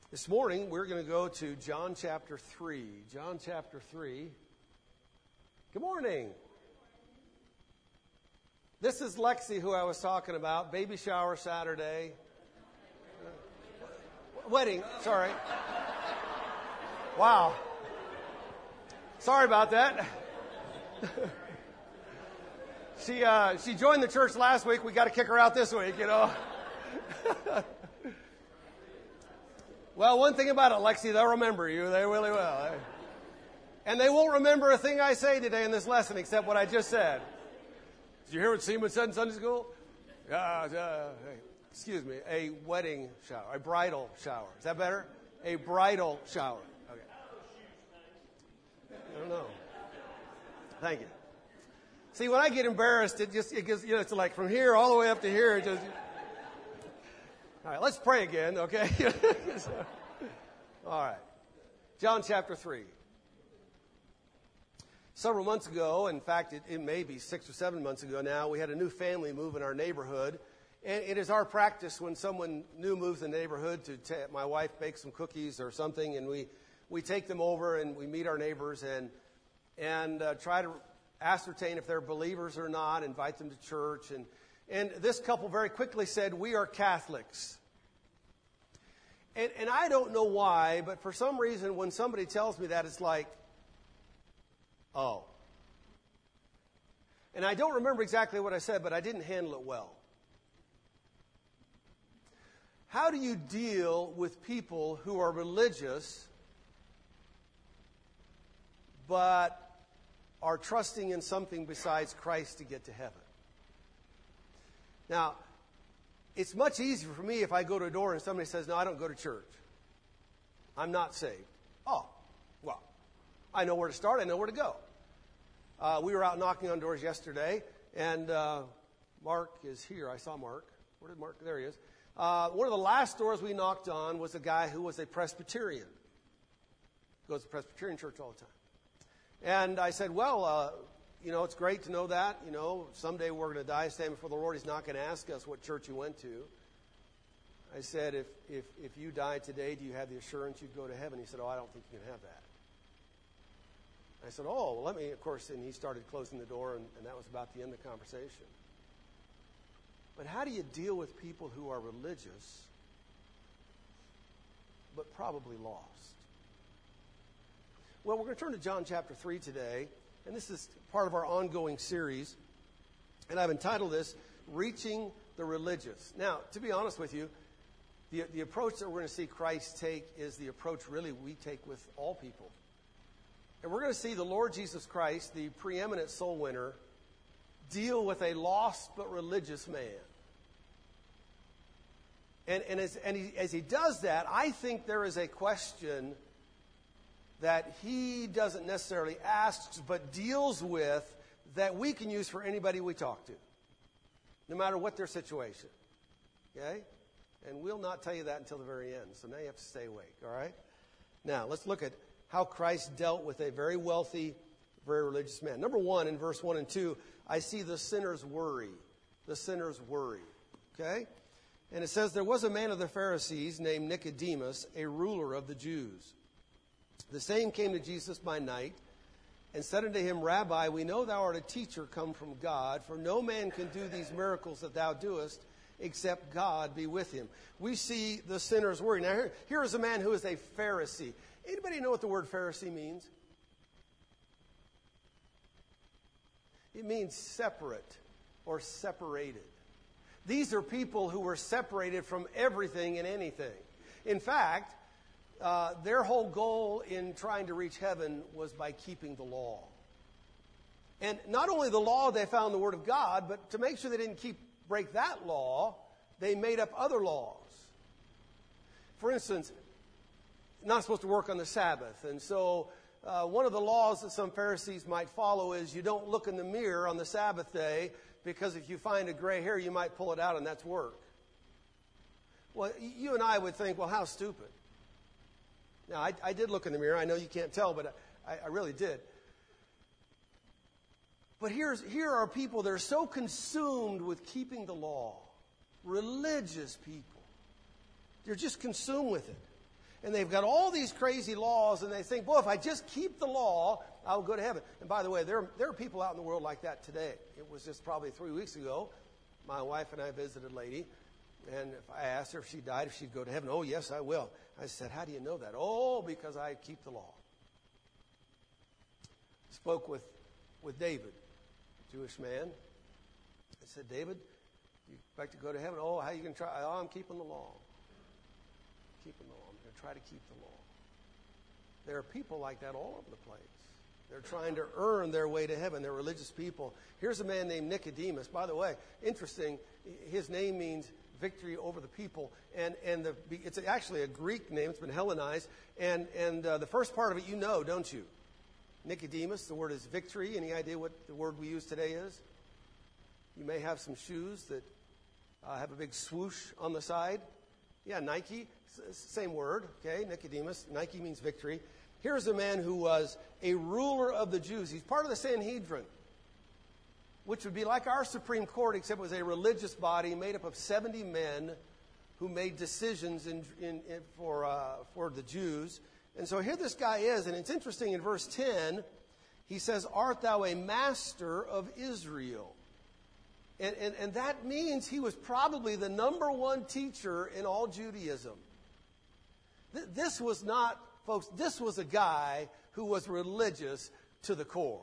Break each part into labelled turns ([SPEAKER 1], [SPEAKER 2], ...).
[SPEAKER 1] This morning, we're going to go to John chapter 3. John chapter 3. Good morning. This is Lexi, who I was talking about. Baby shower Saturday. Wedding, sorry. Wow. Sorry about that. She joined the church last week. We got to kick her out this week, you know. Well, one thing about it, Lexi, they'll remember you. They really will. And they won't remember a thing I say today in this lesson except what I just said. Did you hear what Seaman said in Sunday school? Excuse me, a wedding shower, a bridal shower. Is that better? A bridal shower. Okay. I don't know. Thank you. See, when I get embarrassed, it gets, you know, it's like from here all the way up to here. It just. All right, let's pray again, okay? All right. John chapter 3. Several months ago, in fact, it may be 6 or 7 months ago now, we had a new family move in our neighborhood. And it is our practice when someone new moves in the neighborhood to my wife bakes some cookies or something, and we take them over and we meet our neighbors and try to ascertain if they're believers or not, invite them to church. And this couple very quickly said, "We are Catholics." And I don't know why, but for some reason when somebody tells me that, it's like, oh. And I don't remember exactly what I said, but I didn't handle it well. How do you deal with people who are religious but are trusting in something besides Christ to get to heaven? Now, it's much easier for me if I go to a door and somebody says, "No, I don't go to church. I'm not saved." Oh, well, I know where to start. I know where to go. We were out knocking on doors yesterday, and Mark is here. I saw Mark. Where did Mark? There he is. One of the last doors we knocked on was a guy who was a Presbyterian. Goes to Presbyterian church all the time. And I said, well, you know, it's great to know that. You know, someday we're going to die and stand before the Lord. He's not going to ask us what church you went to. I said, if you died today, do you have the assurance you'd go to heaven? He said, "Oh, I don't think you can have that." I said, "Oh, well, let me," of course, and he started closing the door, and that was about the end of the conversation. But how do you deal with people who are religious but probably lost? Well, we're going to turn to John chapter 3 today, and this is part of our ongoing series, and I've entitled this, Reaching the Religious. Now, to be honest with you, the approach that we're going to see Christ take is the approach really we take with all people. And we're going to see the Lord Jesus Christ, the preeminent soul winner, deal with a lost but religious man. And as he does that, I think there is a question that he doesn't necessarily ask, but deals with, that we can use for anybody we talk to, no matter what their situation. Okay? And we'll not tell you that until the very end, so now you have to stay awake, all right? Now, let's look at how Christ dealt with a very wealthy, very religious man. Number 1, in verse 1 and 2, I see the sinner's worry. The sinner's worry. Okay? And it says, "There was a man of the Pharisees named Nicodemus, a ruler of the Jews. The same came to Jesus by night and said unto him, Rabbi, we know thou art a teacher come from God, for no man can do these miracles that thou doest, except God be with him." We see the sinner's worry. Now, here is a man who is a Pharisee. Anybody know what the word Pharisee means? It means separate or separated. These are people who were separated from everything and anything. In fact, their whole goal in trying to reach heaven was by keeping the law. And not only the law they found in the Word of God, but to make sure they didn't break that law, they made up other laws. For instance, not supposed to work on the Sabbath. And so one of the laws that some Pharisees might follow is you don't look in the mirror on the Sabbath day, because if you find a gray hair, you might pull it out, and that's work. Well, you and I would think, well, how stupid. Now, I did look in the mirror. I know you can't tell, but I really did. But here are people that are so consumed with keeping the law. Religious people. They're just consumed with it. And they've got all these crazy laws, and they think, boy, if I just keep the law, I'll go to heaven. And by the way, there are people out in the world like that today. It was just probably 3 weeks ago. My wife and I visited a lady, and if I asked her if she died, if she'd go to heaven. Oh, yes, I will. I said, how do you know that? Oh, because I keep the law. Spoke with David, a Jewish man. I said, David, you expect to go to heaven? Oh, how are you going to try? Oh, I'm keeping the law. Keeping the law. I'm going to try to keep the law. There are people like that all over the place. They're trying to earn their way to heaven. They're religious people. Here's a man named Nicodemus. By the way, interesting, his name means victory over the people. And it's actually a Greek name. It's been Hellenized. And the first part of it you know, don't you? Nicodemus, the word is victory. Any idea what the word we use today is? You may have some shoes that have a big swoosh on the side. Yeah, Nike, same word, okay, Nicodemus. Nike means victory. Here's a man who was a ruler of the Jews. He's part of the Sanhedrin, which would be like our Supreme Court, except it was a religious body made up of 70 men who made decisions for the Jews. And so here this guy is, and it's interesting, in verse 10, he says, art thou a master of Israel? And that means he was probably the number one teacher in all Judaism. This was not, folks, this was a guy who was religious to the core.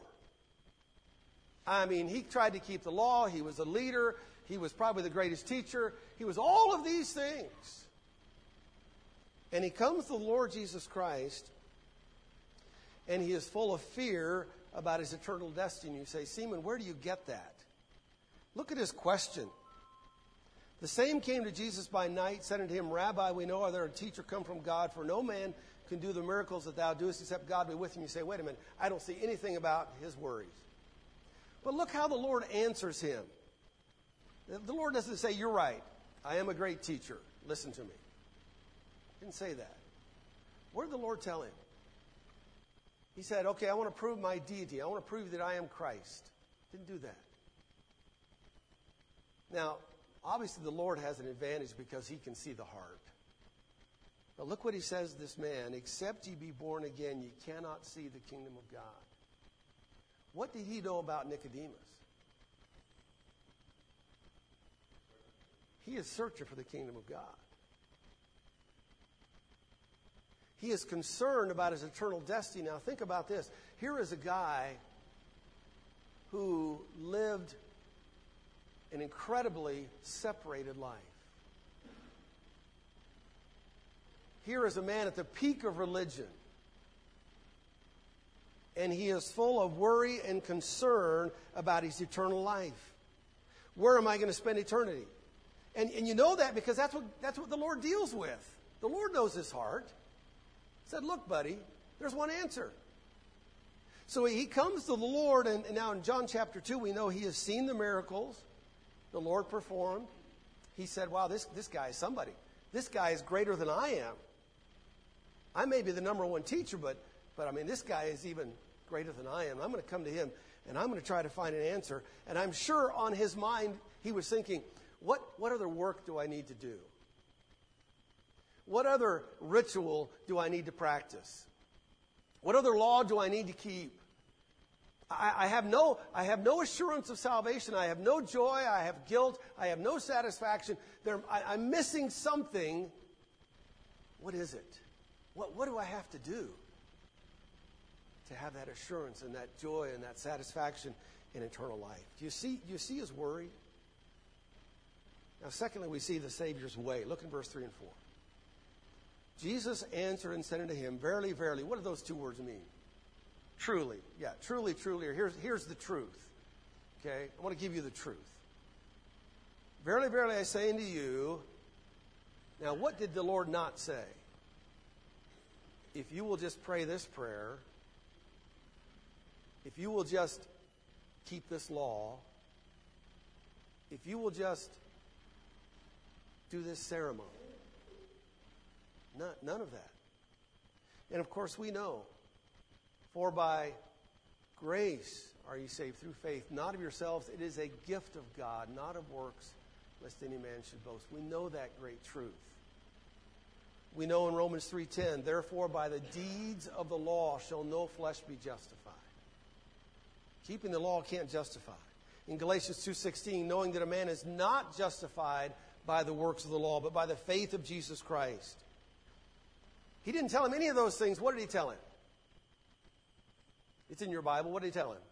[SPEAKER 1] I mean, he tried to keep the law. He was a leader. He was probably the greatest teacher. He was all of these things. And he comes to the Lord Jesus Christ, and he is full of fear about his eternal destiny. You say, Seaman, where do you get that? Look at his question. The same came to Jesus by night, said unto him, Rabbi, we know there a teacher come from God, for no man can do the miracles that thou doest except God be with him. You say, wait a minute, I don't see anything about his worries. But look how the Lord answers him. The Lord doesn't say, you're right, I am a great teacher, listen to me. He didn't say that. What did the Lord tell him? He said, okay, I want to prove my deity. I want to prove that I am Christ. Didn't do that. Now, obviously the Lord has an advantage because he can see the heart. But look what he says to this man, except ye be born again, ye cannot see the kingdom of God. What did he know about Nicodemus? He is searching for the kingdom of God. He is concerned about his eternal destiny. Now think about this. Here is a guy who lived an incredibly separated life. Here is a man at the peak of religion. And he is full of worry and concern about his eternal life. Where am I going to spend eternity? And you know that because that's what the Lord deals with. The Lord knows his heart. He said, look, buddy, there's one answer. So he comes to the Lord, and now in John chapter 2, we know he has seen the miracles the Lord performed. He said, wow, this guy is somebody. This guy is greater than I am. I may be the number one teacher, but I mean, this guy is even greater than I am. I'm going to come to him, and I'm going to try to find an answer. And I'm sure on his mind, he was thinking, what other work do I need to do? What other ritual do I need to practice? What other law do I need to keep? I have no assurance of salvation. I have no joy. I have guilt. I have no satisfaction. I'm missing something. What is it? What do I have to do to have that assurance and that joy and that satisfaction in eternal life? Do you see his worry? Now, secondly, we see the Savior's way. Look in verse 3 and 4. Jesus answered and said unto him, Verily, verily. What do those two words mean? Truly. Yeah, truly, truly. Here's the truth. Okay? I want to give you the truth. Verily, verily, I say unto you. Now, what did the Lord not say? If you will just pray this prayer, if you will just keep this law, if you will just do this ceremony. None of that. And of course we know, for by grace are ye saved through faith, not of yourselves. It is a gift of God, not of works, lest any man should boast. We know that great truth. We know in Romans 3:10, therefore by the deeds of the law shall no flesh be justified. Keeping the law can't justify. In Galatians 2:16, knowing that a man is not justified by the works of the law, but by the faith of Jesus Christ. He didn't tell him any of those things. What did he tell him? It's in your Bible. What did he tell him?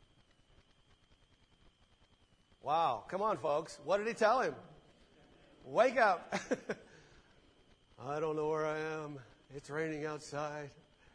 [SPEAKER 1] Wow. Come on, folks. What did he tell him? Wake up. I don't know where I am. It's raining outside.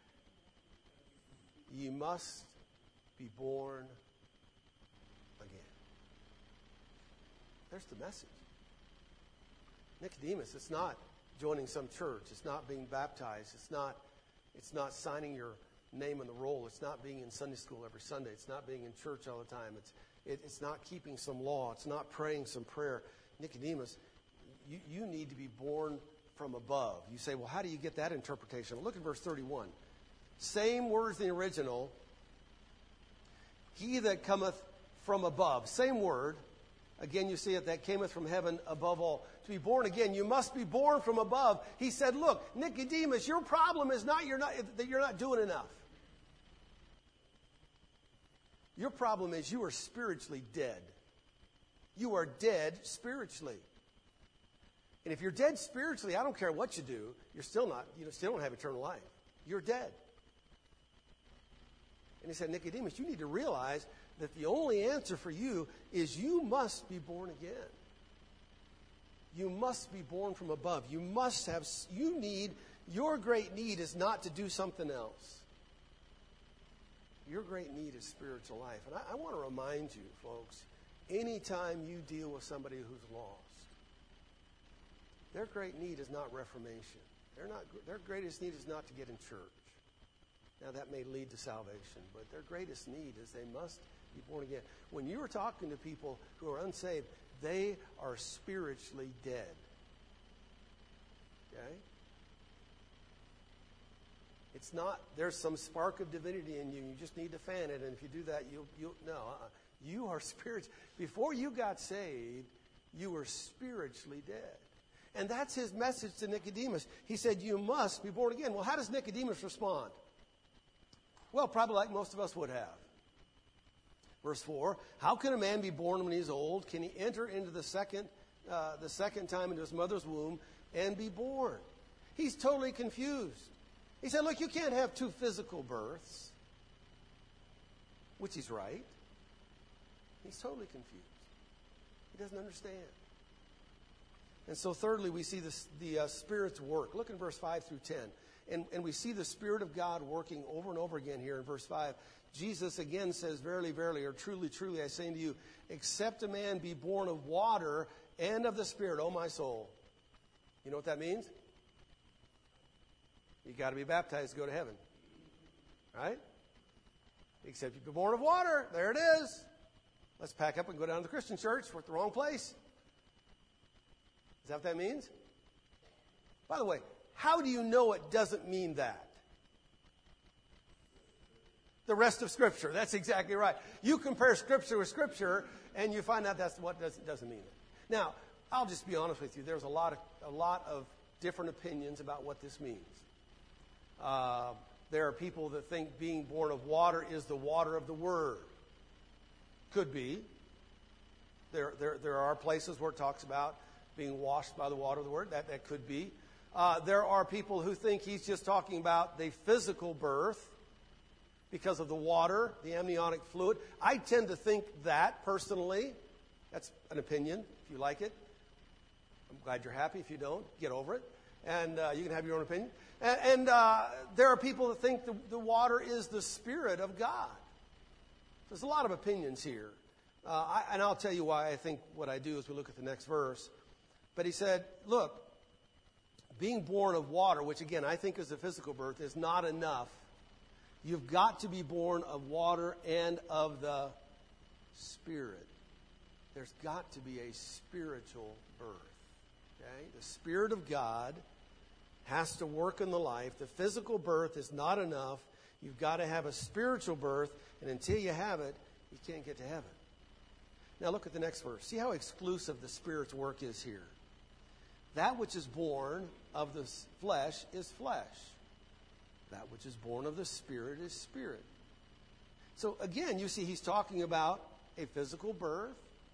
[SPEAKER 1] Ye must be born again. There's the message. Nicodemus, it's not joining some church. It's not being baptized. It's not signing your name on the roll. It's not being in Sunday school every Sunday. It's not being in church all the time. It's not keeping some law. It's not praying some prayer. Nicodemus, you need to be born from above. You say, well, how do you get that interpretation? Look at verse 31. Same words in the original. He that cometh from above. Same word. Again, you see it, that cometh from heaven above all. To be born again, you must be born from above. He said, look, Nicodemus, your problem is not that you're not doing enough. Your problem is you are spiritually dead. You are dead spiritually. And if you're dead spiritually, I don't care what you do, you're still not, still don't have eternal life. You're dead. And he said, Nicodemus, you need to realize that the only answer for you is you must be born again. You must be born from above. Your great need is not to do something else. Your great need is spiritual life. And I want to remind you, folks, anytime you deal with somebody who's lost, their great need is not reformation. Their greatest need is not to get in church. Now, that may lead to salvation, but their greatest need is they must be born again. When you are talking to people who are unsaved, they are spiritually dead. Okay? It's not, there's some spark of divinity in you. You just need to fan it, and if you do that, you are spiritual. Before you got saved, you were spiritually dead. And that's his message to Nicodemus. He said, you must be born again. Well, how does Nicodemus respond? Well, probably like most of us would have. Verse 4, how can a man be born when he's old? Can he enter into the second time into his mother's womb and be born? He's totally confused. He said, look, you can't have two physical births. Which he's right. He's totally confused. He doesn't understand. And so thirdly, we see the Spirit's work. Look in verse 5 through 10. And we see the Spirit of God working over and over again here in verse 5. Jesus again says, verily, verily, or truly, truly, I say unto you, except a man be born of water and of the Spirit, O my soul. You know what that means? You got to be baptized to go to heaven. Right? Except you be born of water. There it is. Let's pack up and go down to the Christian church. We're at the wrong place. Is that what that means? By the way, how do you know it doesn't mean that? The rest of Scripture. That's exactly right. You compare Scripture with Scripture, and you find out that's what doesn't mean it. Now, I'll just be honest with you. There's a lot of different opinions about what this means. There are people that think being born of water is the water of the Word. Could be. There are places where it talks about being washed by the water of the Word. That could be. There are people who think he's just talking about the physical birth because of the water, the amniotic fluid. I tend to think that, personally. That's an opinion, if you like it. I'm glad you're happy. If you don't, get over it. And you can have your own opinion. And there are people that think the water is the Spirit of God. There's a lot of opinions here. And I'll tell you why I think what I do as we look at the next verse. But he said, look, being born of water, which again I think is a physical birth, is not enough. You've got to be born of water and of the Spirit. There's got to be a spiritual birth. Okay? The Spirit of God has to work in the life. The physical birth is not enough. You've got to have a spiritual birth, and until you have it, you can't get to heaven. Now look at the next verse. See how exclusive the Spirit's work is here. That which is born of the flesh is flesh. That which is born of the Spirit is spirit. So again, you see he's talking about a physical birth,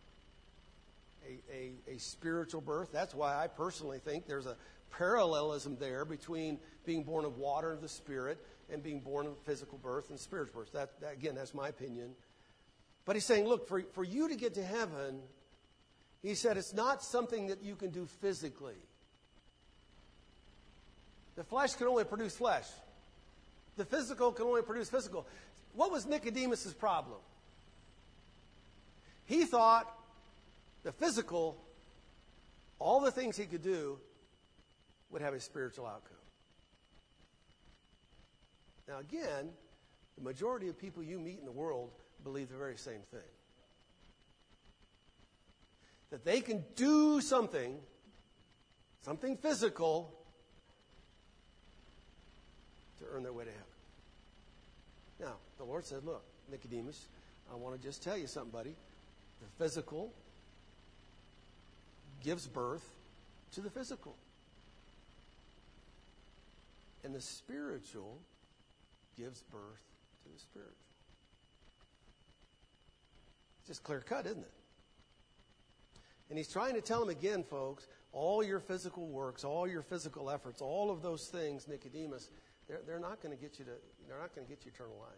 [SPEAKER 1] a spiritual birth. That's why I personally think there's a parallelism there between being born of water of the Spirit and being born of physical birth and spiritual birth. That again, that's my opinion. But he's saying, look, for you to get to heaven, he said it's not something that you can do physically. The flesh can only produce flesh. The physical can only produce physical. What was Nicodemus' problem? He thought the physical, all the things he could do, would have a spiritual outcome. Now again, the majority of people you meet in the world believe the very same thing. That they can do something physical, to earn their way to heaven. Now, the Lord said, look, Nicodemus, I want to just tell you something, buddy. The physical gives birth to the physical. And the spiritual gives birth to the spiritual. It's just clear cut, isn't it? And he's trying to tell them again, folks, all your physical works, all your physical efforts, all of those things, Nicodemus, they're not going to get you eternal life.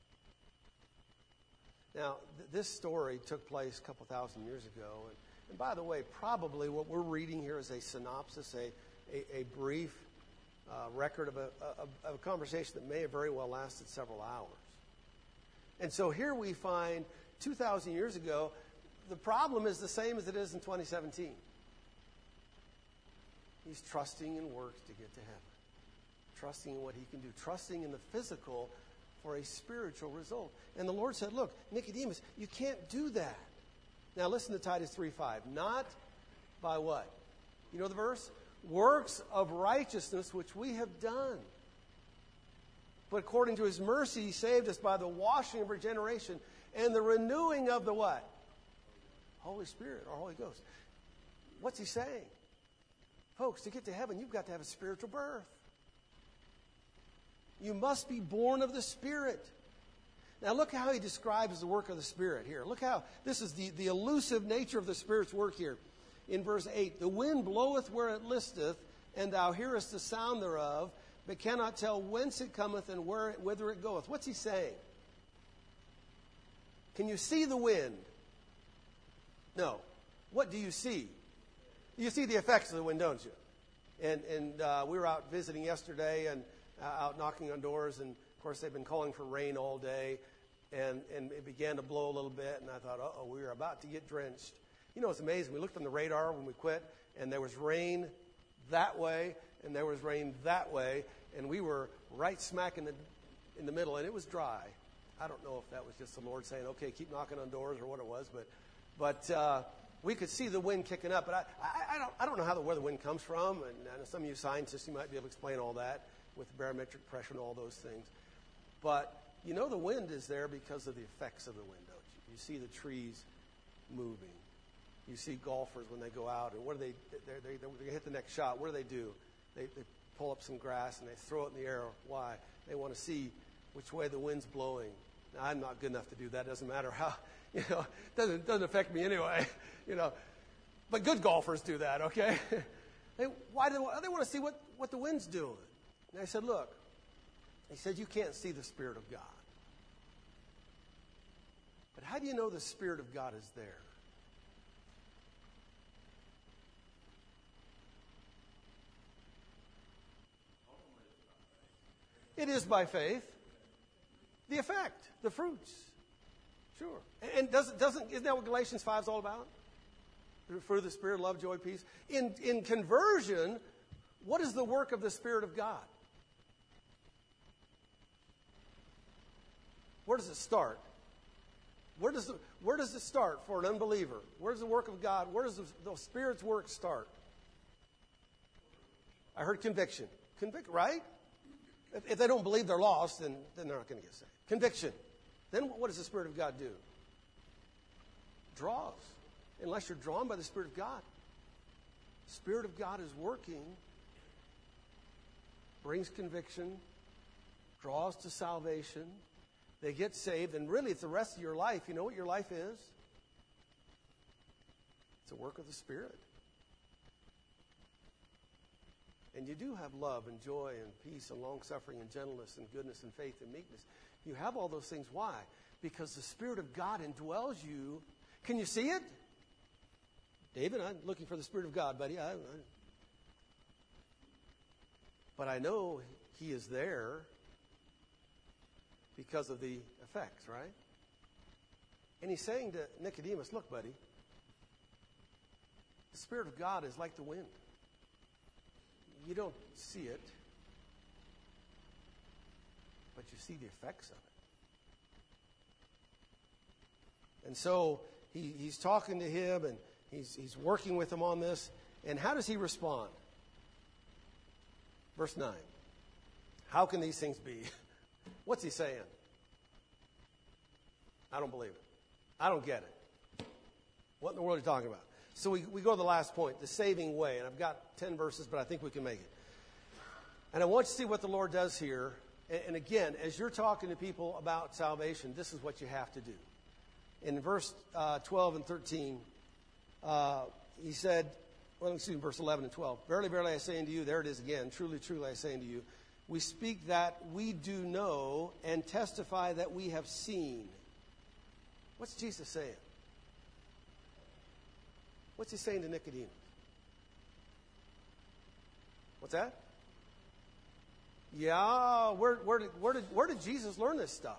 [SPEAKER 1] Now, this story took place a couple thousand years ago. And by the way, probably what we're reading here is a synopsis, a brief record of a conversation that may have very well lasted several hours. And so here we find 2,000 years ago, the problem is the same as it is in 2017. He's trusting in works to get to heaven. Trusting in what he can do. Trusting in the physical for a spiritual result. And the Lord said, look, Nicodemus, you can't do that. Now listen to Titus 3:5. Not by what? You know the verse? Works of righteousness which we have done. But according to his mercy, he saved us by the washing of regeneration and the renewing of the what? Holy Spirit or Holy Ghost. What's he saying? Folks, to get to heaven, you've got to have a spiritual birth. You must be born of the Spirit. Now look how he describes the work of the Spirit here. Look how this is the elusive nature of the Spirit's work here. In verse 8, the wind bloweth where it listeth, and thou hearest the sound thereof, but cannot tell whence it cometh and whither it goeth. What's he saying? Can you see the wind? No. What do you see? You see the effects of the wind, don't you? And we were out visiting yesterday and out knocking on doors, and of course they've been calling for rain all day, and it began to blow a little bit, and I thought, we were about to get drenched. You know, it's amazing. We looked on the radar when we quit, and there was rain that way, and there was rain that way, and we were right smack in the middle, and it was dry. I don't know if that was just the Lord saying, okay, keep knocking on doors or what it was, but we could see the wind kicking up. But I don't know where the wind comes from, and some of you scientists, you might be able to explain all that with barometric pressure and all those things. But you know the wind is there because of the effects of the wind, don't you? You see the trees moving. You see golfers when they go out, and what do they hit the next shot. What do? They pull up some grass and they throw it in the air. Why? They want to see which way the wind's blowing. Now, I'm not good enough to do that. It doesn't matter how, it doesn't affect me anyway, But good golfers do that, okay? Why do they want to see what the wind's doing? And I said, look, he said, you can't see the Spirit of God. But how do you know the Spirit of God is there? It is by faith. The effect, the fruits. Sure. And isn't that what Galatians 5 is all about? The fruit of the Spirit, love, joy, peace. In conversion, what is the work of the Spirit of God? Where does it start? Where does it start for an unbeliever? Where does the work of God, where does the Spirit's work start? I heard conviction. Right? If they don't believe they're lost, then they're not going to get saved. Conviction. Then what does the Spirit of God do? Draws. Unless you're drawn by the Spirit of God. The Spirit of God is working brings conviction, draws to salvation. They get saved, and really it's the rest of your life. You know what your life is? It's a work of the Spirit. And you do have love and joy and peace and long-suffering and gentleness and goodness and faith and meekness. You have all those things. Why? Because the Spirit of God indwells you. Can you see it? David, I'm looking for the Spirit of God, buddy. But I know He is there because of the effects, right? And He's saying to Nicodemus, look, buddy, the Spirit of God is like the wind. You don't see it, but you see the effects of it. And so he's talking to him, and he's working with him on this. And how does he respond? Verse 9. How can these things be? What's he saying? I don't believe it. I don't get it. What in the world are you talking about? So we go to the last point, the saving way. And I've got 10 verses, but I think we can make it. And I want you to see what the Lord does here. And again, as you're talking to people about salvation, this is what you have to do. In verse 12 and 13, he said, verse 11 and 12. Verily, verily, I say unto you, there it is again, truly, truly, I say unto you, we speak that we do know and testify that we have seen. What's Jesus saying? What's he saying to Nicodemus? What's that? Yeah, where did Jesus learn this stuff?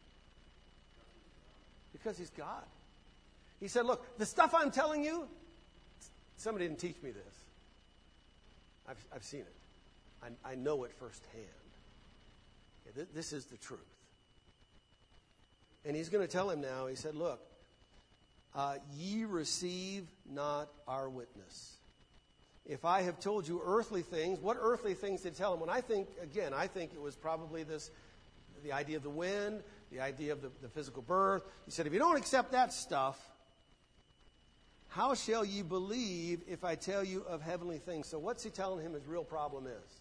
[SPEAKER 1] Because He's God. He said, look, the stuff I'm telling you, somebody didn't teach me this. I've seen it. I know it firsthand. This is the truth. And He's going to tell him now, he said, look, ye receive not our witness. If I have told you earthly things, what earthly things did he tell him? When I think it was probably the idea of the wind, the idea of the physical birth. He said, if you don't accept that stuff, how shall you believe if I tell you of heavenly things? So what's he telling him his real problem is?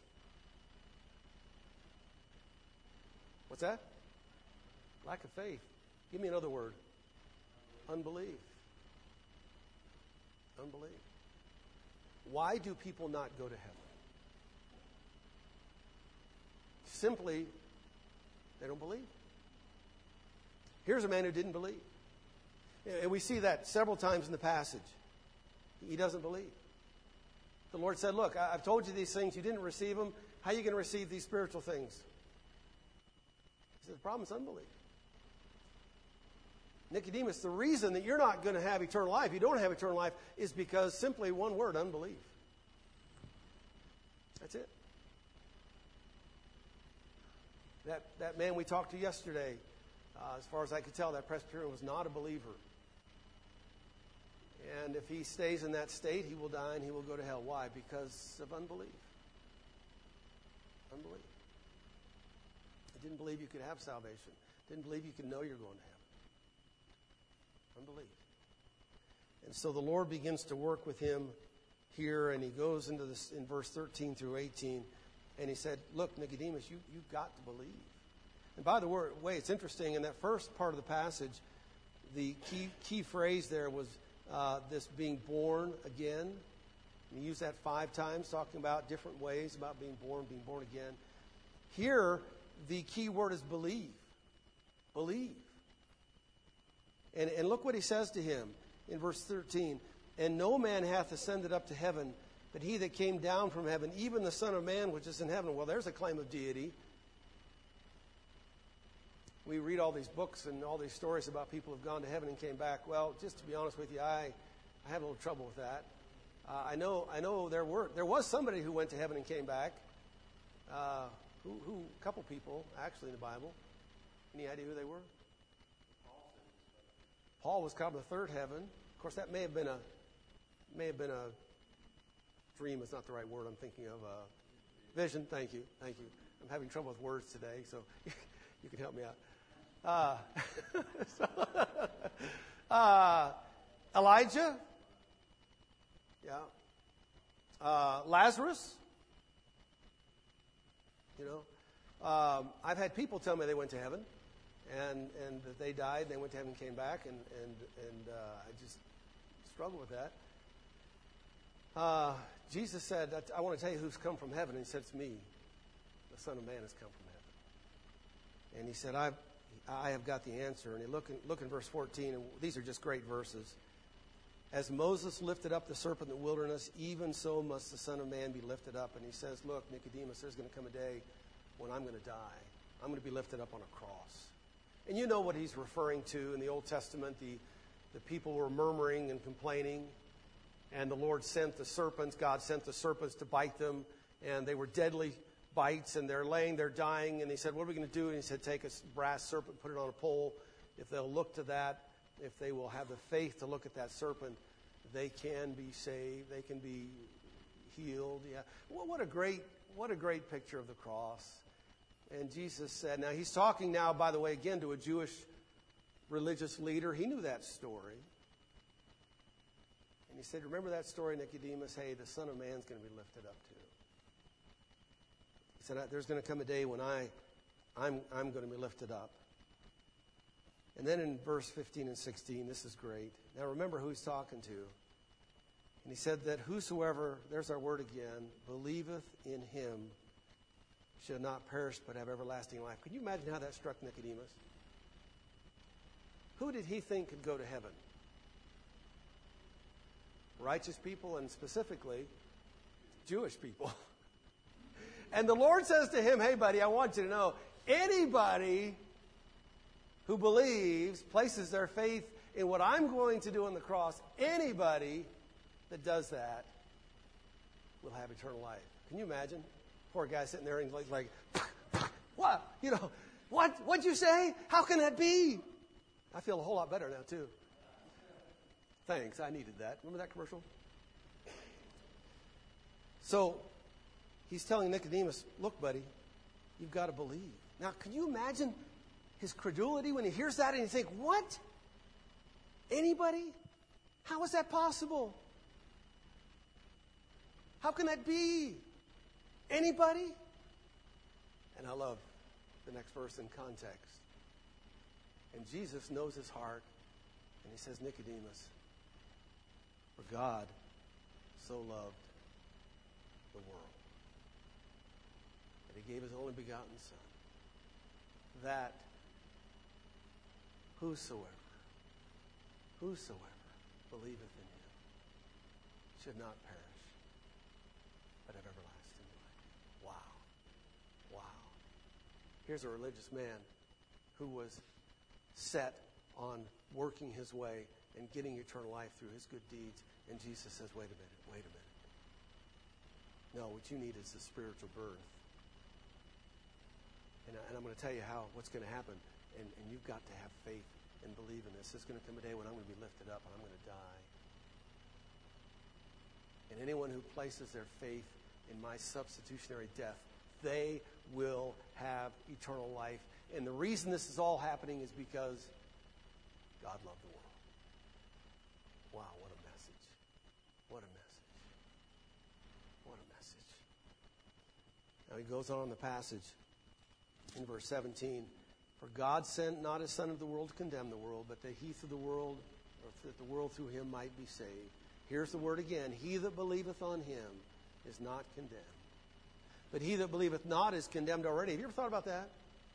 [SPEAKER 1] What's that? Lack of faith. Give me another word. Unbelief. Unbelief. Why do people not go to heaven? Simply, they don't believe. Here's a man who didn't believe. And we see that several times in the passage. He doesn't believe. The Lord said, look, I've told you these things. You didn't receive them. How are you going to receive these spiritual things? He said, the problem is unbelief. Nicodemus, the reason that you're not going to have eternal life, you don't have eternal life, is because simply one word, unbelief. That's it. That man we talked to yesterday, as far as I could tell, that Presbyterian was not a believer. And if he stays in that state, he will die and he will go to hell. Why? Because of unbelief. Unbelief. He didn't believe you could have salvation. Didn't believe you could know you're going to heaven. Unbelief. And so the Lord begins to work with him here, and he goes into this in verse 13 through 18, and he said, look, Nicodemus, you've got to believe. And by the way, it's interesting, in that first part of the passage, the key phrase there was this being born again. And he used that 5 times, talking about different ways about being born again. Here, the key word is believe. Believe. And look what he says to him in verse 13. And no man hath ascended up to heaven, but he that came down from heaven, even the Son of Man which is in heaven. Well, there's a claim of deity. We read all these books and all these stories about people who have gone to heaven and came back. Well, just to be honest with you, I have a little trouble with that. I know there was somebody who went to heaven and came back. A couple people, actually, in the Bible. Any idea who they were? Paul was called the third heaven. Of course, that may have been a dream. Is not the right word I'm thinking of. Vision. Thank you. I'm having trouble with words today, so you can help me out. Elijah. Yeah. Lazarus. You know, I've had people tell me they went to heaven, and that they died, they went to heaven, and came back, and I just struggle with that. Jesus said, "I want to tell you who's come from heaven," and he said, "It's me. The Son of Man has come from heaven." And he said, I have got the answer. And you look in verse 14, and these are just great verses. As Moses lifted up the serpent in the wilderness, even so must the Son of Man be lifted up. And he says, look, Nicodemus, there's going to come a day when I'm going to die. I'm going to be lifted up on a cross. And you know what he's referring to in the Old Testament. The people were murmuring and complaining, and the Lord sent the serpents. God sent the serpents to bite them, and they were deadly bites, and they're laying there dying. And he said, what are we going to do? And he said, take a brass serpent, put it on a pole. If they'll look to that, if they will have the faith to look at that serpent, they can be saved. They can be healed. Yeah. Well, what a great picture of the cross. And Jesus said, now he's talking now, by the way, again to a Jewish religious leader. He knew that story. And he said, remember that story, Nicodemus? Hey, the Son of Man's going to be lifted up too. He said, there's going to come a day when I'm going to be lifted up. And then in verse 15 and 16, this is great. Now remember who he's talking to. And he said that whosoever, there's our word again, believeth in him shall not perish but have everlasting life. Can you imagine how that struck Nicodemus? Who did he think could go to heaven? Righteous people, and specifically Jewish people. And the Lord says to him, hey buddy, I want you to know, anybody who believes, places their faith in what I'm going to do on the cross, anybody that does that will have eternal life. Can you imagine? Poor guy sitting there and he's like, what? You know, what'd you say? How can that be? I feel a whole lot better now too. Thanks, I needed that. Remember that commercial? So, he's telling Nicodemus, look buddy, you've got to believe. Now, can you imagine his credulity when he hears that and you think, what? Anybody? How is that possible? How can that be? Anybody? And I love the next verse in context. And Jesus knows his heart, and he says, Nicodemus, for God so loved the world that he gave his only begotten Son, that whosoever believeth in him should not perish, but have everlasting life. Wow. Here's a religious man who was set on working his way and getting eternal life through his good deeds. And Jesus says, wait a minute. No, what you need is the spiritual birth. And I'm going to tell you what's going to happen. And you've got to have faith and believe in this. There's going to come a day when I'm going to be lifted up and I'm going to die. And anyone who places their faith in my substitutionary death, they will have eternal life. And the reason this is all happening is because God loved the world. Wow, what a message. What a message. What a message. Now he goes on in the passage in verse 17. For God sent not his Son of the world to condemn the world, but that he through the world, or that the world through him might be saved. Here's the word again. He that believeth on him is not condemned. But he that believeth not is condemned already. Have you ever thought about that?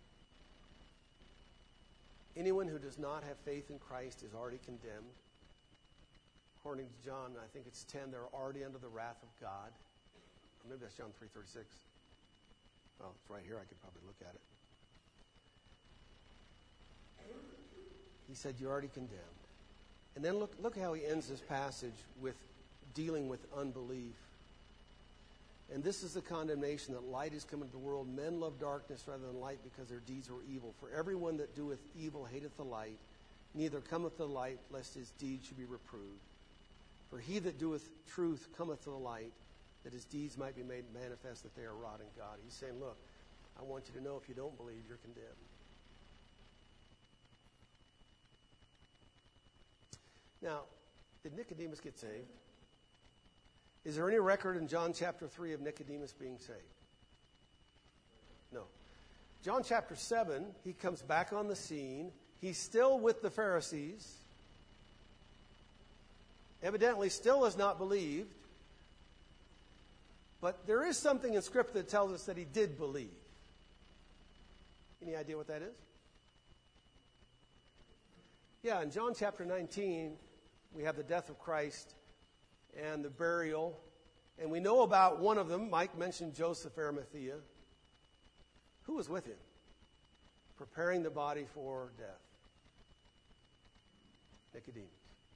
[SPEAKER 1] Anyone who does not have faith in Christ is already condemned. According to John, I think it's 10, they're already under the wrath of God. Or maybe that's John 3:36. Well, it's right here. I could probably look at it. He said, you're already condemned. And then look how he ends this passage with dealing with unbelief. And this is the condemnation, that light is come into the world. Men love darkness rather than light, because their deeds were evil. For everyone that doeth evil hateth the light, neither cometh to the light, lest his deeds should be reproved. For he that doeth truth cometh to the light, that his deeds might be made manifest that they are wrought in God. He's saying, look, I want you to know, if you don't believe, you're condemned. Now, did Nicodemus get saved? Is there any record in John chapter 3 of Nicodemus being saved? John chapter 7, he comes back on the scene. He's still with the Pharisees. Evidently still has not believed. But there is something in Scripture that tells us that he did believe. Any idea what that is? Yeah, in John chapter 19, we have the death of Christ and the burial. And we know about one of them. Mike mentioned Joseph Arimathea. Who was with him? Preparing the body for death. Nicodemus.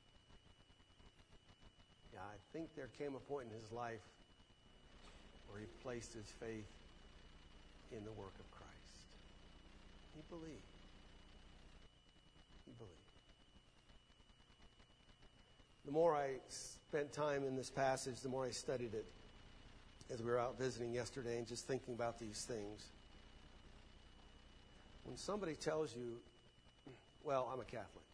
[SPEAKER 1] Yeah, I think there came a point in his life where he placed his faith in the work of Christ. He believed. He believed. The more I spent time in this passage, the more I studied it as we were out visiting yesterday and just thinking about these things. When somebody tells you, well, I'm a Catholic,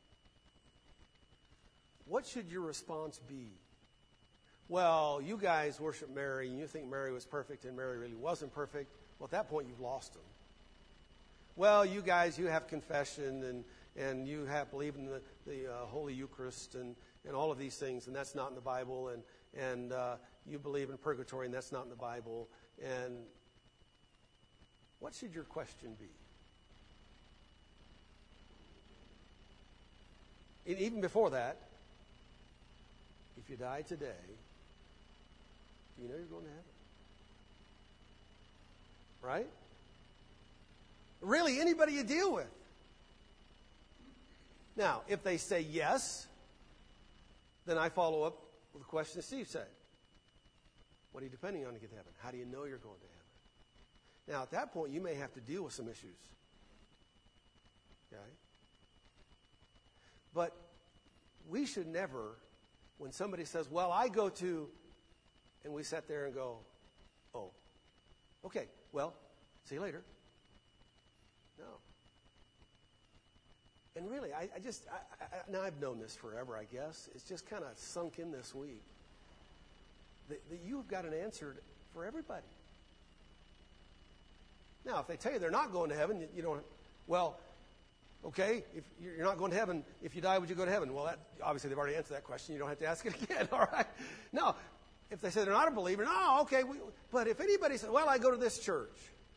[SPEAKER 1] what should your response be? Well, you guys worship Mary, and you think Mary was perfect, and Mary really wasn't perfect. Well, at that point, you've lost them. Well, you guys, you have confession, and you have believe in the Holy Eucharist, and all of these things, and that's not in the Bible, and you believe in purgatory, and that's not in the Bible. And what should your question be? And even before that, if you die today, do you know you're going to heaven? Right? Really, anybody you deal with. Now, if they say yes, then I follow up with the question Steve said. What are you depending on to get to heaven? How do you know you're going to heaven? Now, at that point, you may have to deal with some issues. Okay? But we should never, when somebody says, well, I go to, and we sit there and go, oh, okay, well, see you later. No. And really, now I've known this forever, I guess. It's just kind of sunk in this week. That you've got an answer for everybody. Now, if they tell you they're not going to heaven, you don't, well, okay, if you're not going to heaven, if you die, would you go to heaven? Well, obviously they've already answered that question. You don't have to ask it again, all right? No, if they say they're not a believer, no, okay. But if anybody says, well, I go to this church,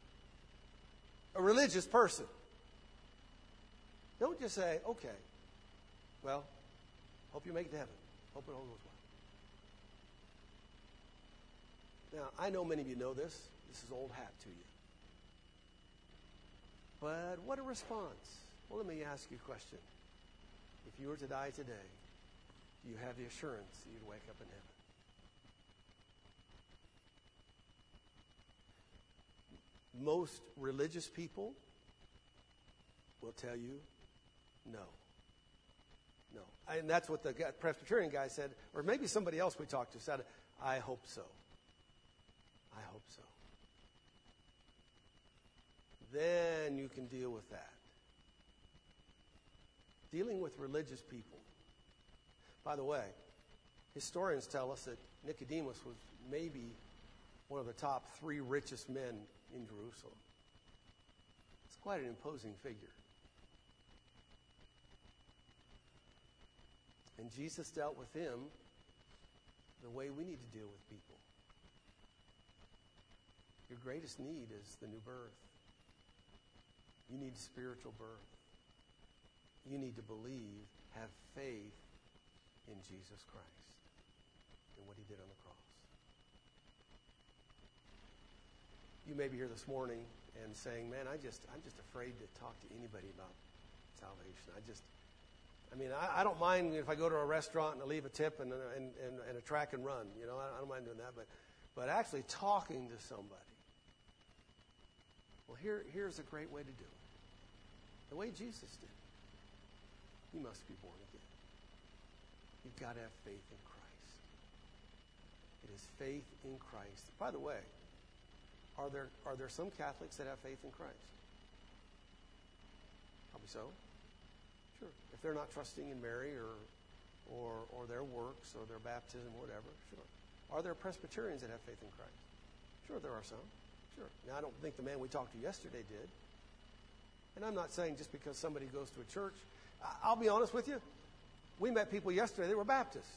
[SPEAKER 1] a religious person, don't just say, okay, well, hope you make it to heaven. Hope it all goes well. Now, I know many of you know this. This is old hat to you. But what a response. Well, let me ask you a question. If you were to die today, do you have the assurance that you'd wake up in heaven? Most religious people will tell you no. No. And that's what the Presbyterian guy said, or maybe somebody else we talked to said, I hope so. I hope so. Then you can deal with that. Dealing with religious people. By the way, historians tell us that Nicodemus was maybe one of the top 3 richest men in Jerusalem. It's quite an imposing figure. And Jesus dealt with him the way we need to deal with people. Your greatest need is the new birth. You need spiritual birth. You need to believe, have faith in Jesus Christ and what he did on the cross. You may be here this morning and saying, man, I'm just afraid to talk to anybody about salvation. I don't mind if I go to a restaurant and I leave a tip and a track and run. You know, I don't mind doing that. But actually talking to somebody. Well, here's a great way to do it. The way Jesus did. You must be born again. You've got to have faith in Christ. It is faith in Christ. By the way, are there some Catholics that have faith in Christ? Probably so. Sure. If they're not trusting in Mary or their works or their baptism or whatever, sure. Are there Presbyterians that have faith in Christ? Sure, there are some. Sure. Now, I don't think the man we talked to yesterday did. And I'm not saying just because somebody goes to a church. I'll be honest with you. We met people yesterday, they were Baptists.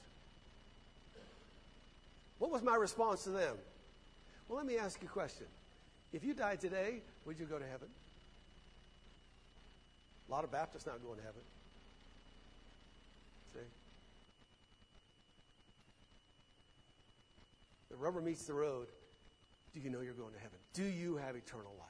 [SPEAKER 1] What was my response to them? Well, let me ask you a question. If you died today, would you go to heaven? A lot of Baptists not going to heaven. See? The rubber meets the road. Do you know you're going to heaven? Do you have eternal life?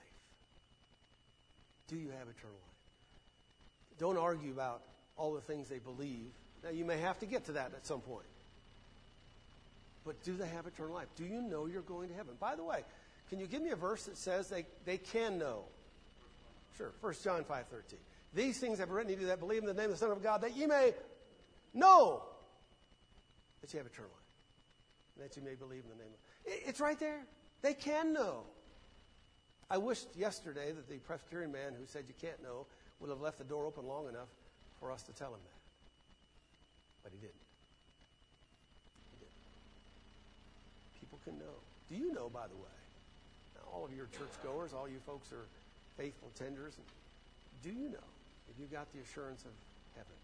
[SPEAKER 1] Do you have eternal life? Don't argue about all the things they believe. Now, you may have to get to that at some point. But do they have eternal life? Do you know you're going to heaven? By the way, can you give me a verse that says they can know? Sure, 1 John 5:13. These things have written to you that believe in the name of the Son of God, that ye may know that you have eternal life. And that you may believe in the name of... It's right there. They can know. I wished yesterday that the Presbyterian man who said you can't know would have left the door open long enough for us to tell him that. But he didn't. He didn't. People can know. Do you know, by the way? Now, all of your churchgoers, all you folks are faithful tenders. Do you know if you got the assurance of heaven?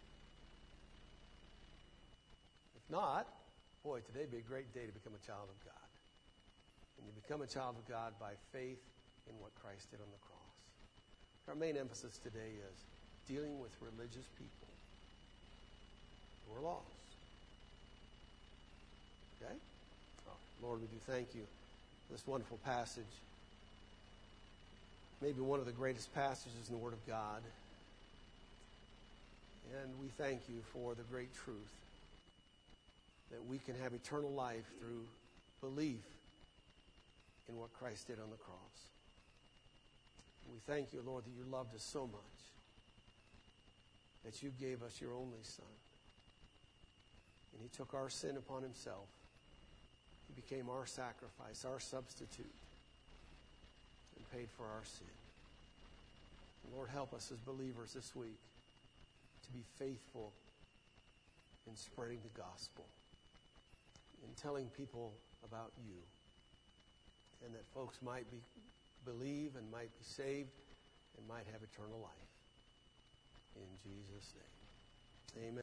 [SPEAKER 1] If not, boy, today would be a great day to become a child of God. And you become a child of God by faith in what Christ did on the cross. Our main emphasis today is dealing with religious people who are lost. Okay? Oh, Lord, we do thank you for this wonderful passage. Maybe one of the greatest passages in the Word of God. And we thank you for the great truth that we can have eternal life through belief in what Christ did on the cross. We thank you, Lord, that you loved us so much that you gave us your only Son. And he took our sin upon himself. He became our sacrifice, our substitute, and paid for our sin. And Lord, help us as believers this week to be faithful in spreading the gospel, in telling people about you, and that folks might believe and might be saved and might have eternal life. In Jesus' name, amen.